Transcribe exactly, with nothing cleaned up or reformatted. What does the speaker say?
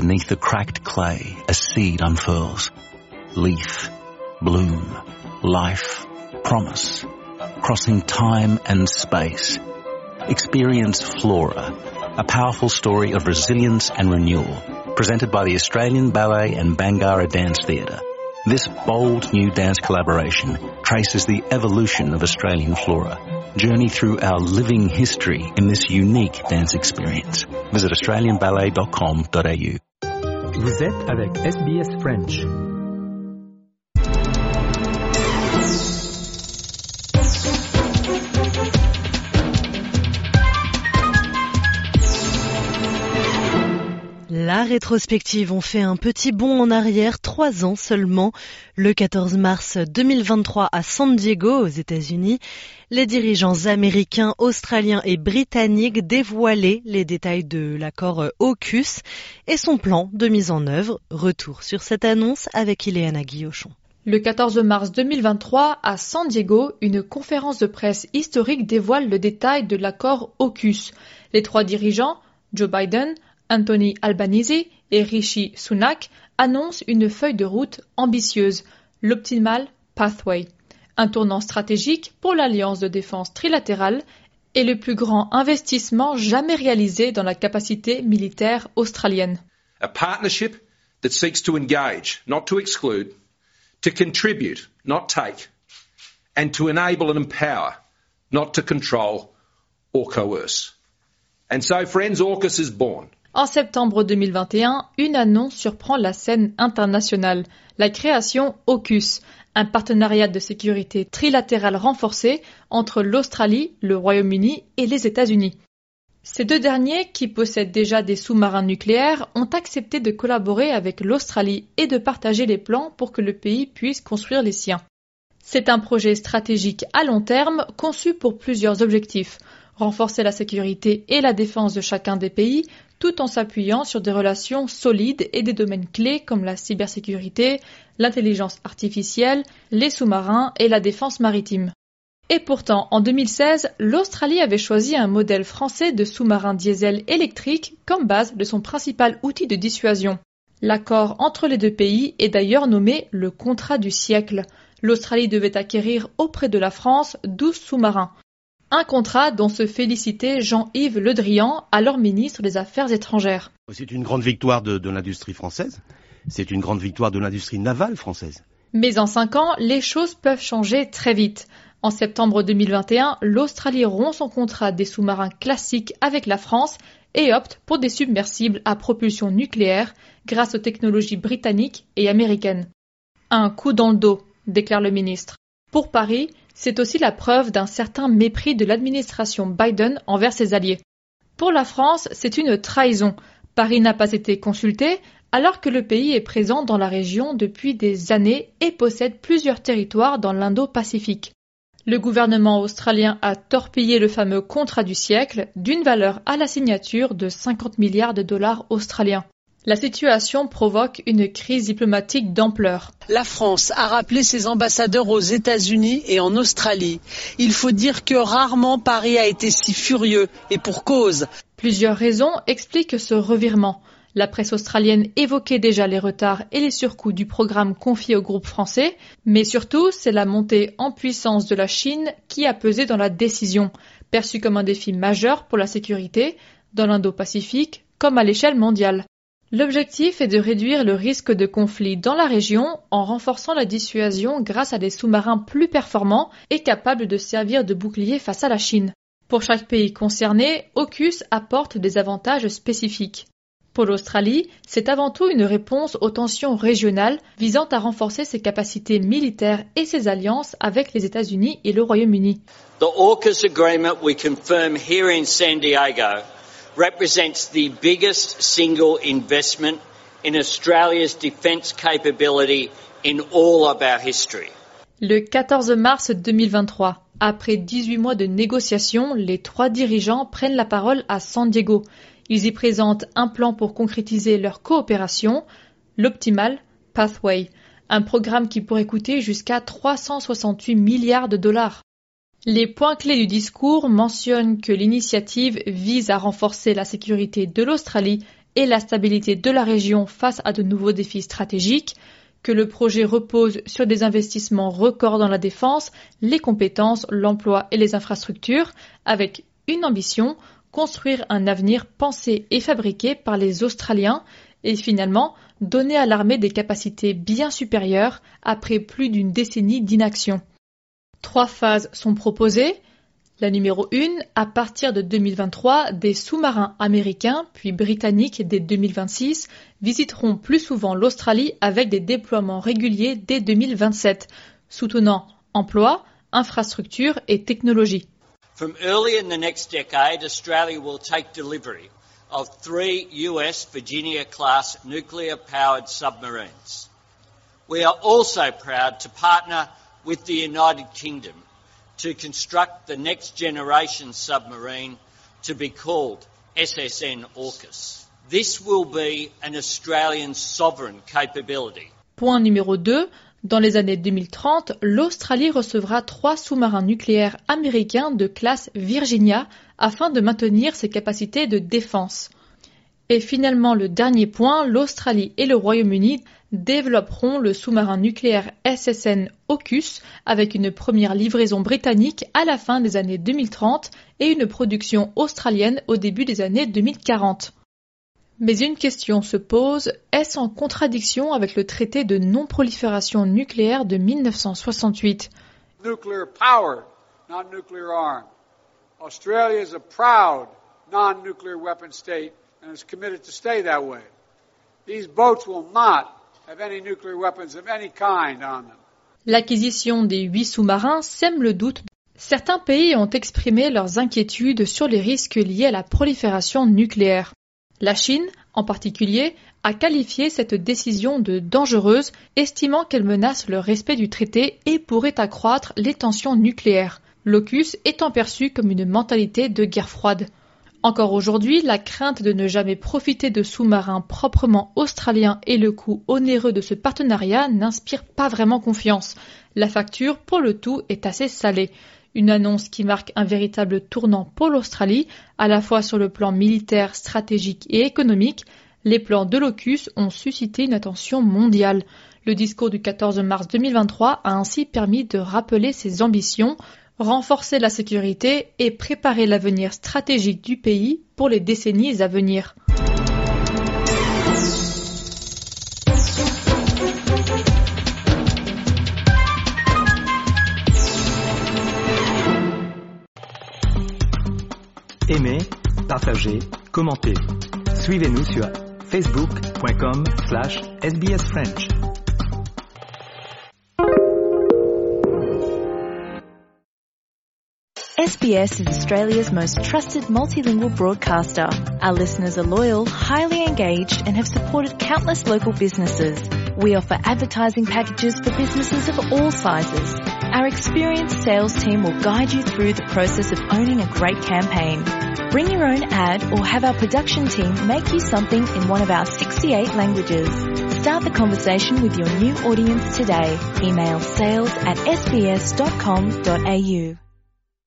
beneath the cracked clay, a seed unfurls. Leaf, bloom, life, promise, crossing time and space. Experience Flora, a powerful story of resilience and renewal, presented by the Australian Ballet and Bangarra Dance Theatre. This bold new dance collaboration traces the evolution of Australian flora. Journey through our living history in this unique dance experience. Visit australian ballet dot com dot a u. Vous êtes avec S B S French. La rétrospective, on fait un petit bond en arrière, trois ans seulement. Le quatorze mars deux mille vingt-trois à San Diego, aux États-Unis, les dirigeants américains, australiens et britanniques dévoilaient les détails de l'accord AUKUS et son plan de mise en œuvre. Retour sur cette annonce avec Ileana Guillochon. Le quatorze mars deux mille vingt-trois, à San Diego, une conférence de presse historique dévoile le détail de l'accord AUKUS. Les trois dirigeants, Joe Biden, Anthony Albanese et Rishi Sunak, annoncent une feuille de route ambitieuse, l'Optimal Pathway, un tournant stratégique pour l'alliance de défense trilatérale et le plus grand investissement jamais réalisé dans la capacité militaire australienne. A partnership that seeks to engage, not to exclude, to contribute, not take, and to enable and empower, not to control or coerce. And so, friends, AUKUS is born. En septembre deux mille vingt et un, une annonce surprend la scène internationale, la création AUKUS, un partenariat de sécurité trilatéral renforcé entre l'Australie, le Royaume-Uni et les États-Unis. Ces deux derniers, qui possèdent déjà des sous-marins nucléaires, ont accepté de collaborer avec l'Australie et de partager les plans pour que le pays puisse construire les siens. C'est un projet stratégique à long terme conçu pour plusieurs objectifs. Renforcer la sécurité et la défense de chacun des pays, tout en s'appuyant sur des relations solides et des domaines clés comme la cybersécurité, l'intelligence artificielle, les sous-marins et la défense maritime. Et pourtant, en deux mille seize, l'Australie avait choisi un modèle français de sous-marin diesel électrique comme base de son principal outil de dissuasion. L'accord entre les deux pays est d'ailleurs nommé le contrat du siècle. L'Australie devait acquérir auprès de la France douze sous-marins. Un contrat dont se félicitait Jean-Yves Le Drian, alors ministre des Affaires étrangères. C'est une grande victoire de, de l'industrie française. C'est une grande victoire de l'industrie navale française. Mais en cinq ans, les choses peuvent changer très vite. En septembre deux mille vingt et un, l'Australie rompt son contrat des sous-marins classiques avec la France et opte pour des submersibles à propulsion nucléaire grâce aux technologies britanniques et américaines. Un coup dans le dos, déclare le ministre. Pour Paris, c'est aussi la preuve d'un certain mépris de l'administration Biden envers ses alliés. Pour la France, c'est une trahison. Paris n'a pas été consulté, alors que le pays est présent dans la région depuis des années et possède plusieurs territoires dans l'Indo-Pacifique. Le gouvernement australien a torpillé le fameux contrat du siècle, d'une valeur à la signature de cinquante milliards de dollars australiens. La situation provoque une crise diplomatique d'ampleur. La France a rappelé ses ambassadeurs aux États-Unis et en Australie. Il faut dire que rarement Paris a été si furieux, et pour cause. Plusieurs raisons expliquent ce revirement. La presse australienne évoquait déjà les retards et les surcoûts du programme confié au groupe français, mais surtout, c'est la montée en puissance de la Chine qui a pesé dans la décision, perçue comme un défi majeur pour la sécurité, dans l'Indo-Pacifique comme à l'échelle mondiale. L'objectif est de réduire le risque de conflit dans la région en renforçant la dissuasion grâce à des sous-marins plus performants et capables de servir de bouclier face à la Chine. Pour chaque pays concerné, AUKUS apporte des avantages spécifiques. Pour l'Australie, c'est avant tout une réponse aux tensions régionales visant à renforcer ses capacités militaires et ses alliances avec les États-Unis et le Royaume-Uni. The AUKUS agreement we confirm here in San Diego represents the biggest single investment in Australia's defence capability in all of our history. Le quatorze mars deux mille vingt-trois, après dix-huit mois de négociations, les trois dirigeants prennent la parole à San Diego. Ils y présentent un plan pour concrétiser leur coopération, l'Optimal Pathway, un programme qui pourrait coûter jusqu'à trois cent soixante-huit milliards de dollars. Les points clés du discours mentionnent que l'initiative vise à renforcer la sécurité de l'Australie et la stabilité de la région face à de nouveaux défis stratégiques, que le projet repose sur des investissements records dans la défense, les compétences, l'emploi et les infrastructures, avec une ambition, construire un avenir pensé et fabriqué par les Australiens et finalement donner à l'armée des capacités bien supérieures après plus d'une décennie d'inaction. Trois phases sont proposées. La numéro un, à partir de deux mille vingt-trois, des sous-marins américains puis britanniques dès deux mille vingt-six visiteront plus souvent l'Australie avec des déploiements réguliers dès deux mille vingt-sept, soutenant emploi, infrastructures et technologie. From early in the next decade, Australia will take delivery of three U S Virginia-class nuclear-powered submarines. We are also proud to partner with the United Kingdom to construct the next generation submarine to be called S S N AUKUS. This will be an Australian sovereign capability. Point numéro deux. Dans les années deux mille trente, l'Australie recevra trois sous-marins nucléaires américains de classe Virginia afin de maintenir ses capacités de défense. Et finalement, le dernier point, l'Australie et le Royaume-Uni développeront le sous-marin nucléaire S S N AUKUS avec une première livraison britannique à la fin des années deux mille trente et une production australienne au début des années deux mille quarante. Mais une question se pose, est-ce en contradiction avec le traité de non-prolifération nucléaire de mille neuf cent soixante-huit? Nuclear power, not nuclear armed. Australia is a proud non-nuclear weapon state and is committed to stay that way. These boats will not have any nuclear weapons of any kind on them. L'acquisition des huit sous-marins sème le doute. Certains pays ont exprimé leurs inquiétudes sur les risques liés à la prolifération nucléaire. La Chine, en particulier, a qualifié cette décision de dangereuse, estimant qu'elle menace le respect du traité et pourrait accroître les tensions nucléaires, l'AUKUS étant perçu comme une mentalité de guerre froide. Encore aujourd'hui, la crainte de ne jamais profiter de sous-marins proprement australiens et le coût onéreux de ce partenariat n'inspirent pas vraiment confiance. La facture, pour le tout, est assez salée. Une annonce qui marque un véritable tournant pour l'Australie, à la fois sur le plan militaire, stratégique et économique. Les plans de l'AUKUS ont suscité une attention mondiale. Le discours du quatorze mars deux mille vingt-trois a ainsi permis de rappeler ses ambitions, renforcer la sécurité et préparer l'avenir stratégique du pays pour les décennies à venir. Aimez, partagez, commentez. Suivez-nous sur facebook point com slash S B S French. S B S is Australia's most trusted multilingual broadcaster. Our listeners are loyal, highly engaged, and have supported countless local businesses. We offer advertising packages for businesses of all sizes. Our experienced sales team will guide you through the process of owning a great campaign. Bring your own ad or have our production team make you something in one of our sixty-eight languages. Start the conversation with your new audience today. Email sales at s b s dot com dot a u.